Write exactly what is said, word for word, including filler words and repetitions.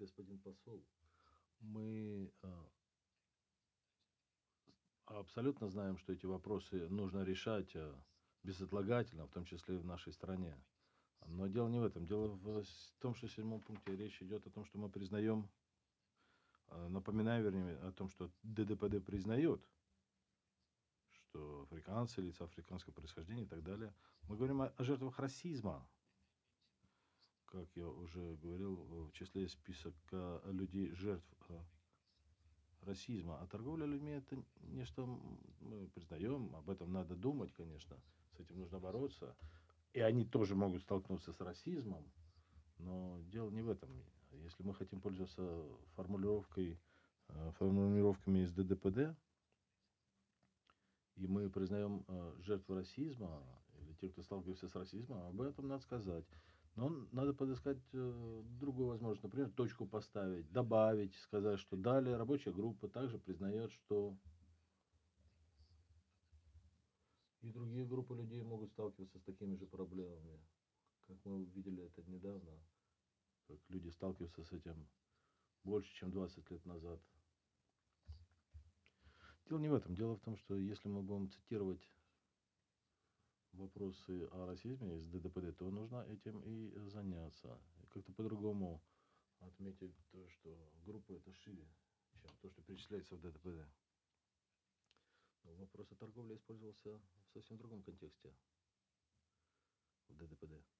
господин посол, мы а, абсолютно знаем, что эти вопросы нужно решать а, безотлагательно, в том числе и в нашей стране. Но дело не в этом. Дело в с- том, что в седьмом пункте речь идет о том, что мы признаем, а, напоминаю, вернее, о том, что Д Д П Д признает, что африканцы, лица африканского происхождения и так далее. Мы говорим о, о жертвах расизма, как я уже говорил, в числе списка людей, жертв а, расизма. А торговля людьми — это нечто, м, мы признаем, об этом надо думать, конечно, с этим нужно бороться. И они тоже могут столкнуться с расизмом, но дело не в этом. Если мы хотим пользоваться формулировкой, э, формулировками из Д Д П Д, и мы признаем э, жертву расизма, или тех, кто сталкивается с расизмом, об этом надо сказать. Но надо подыскать э, другую возможность, например, точку поставить, добавить, сказать, что далее рабочая группа также признает, что и другие группы людей могут сталкиваться с такими же проблемами. Как мы увидели это недавно, как люди сталкиваются с этим больше, чем двадцать лет назад. Дело не в этом. Дело в том, что если мы будем цитировать вопросы о расизме из Д Д П Д, то нужно этим и заняться. И как-то по-другому отметить то, что группа это шире, чем то, что перечисляется в Д Д П Д. Но вопрос о торговле использовался в совсем другом контексте в Д Д П Д.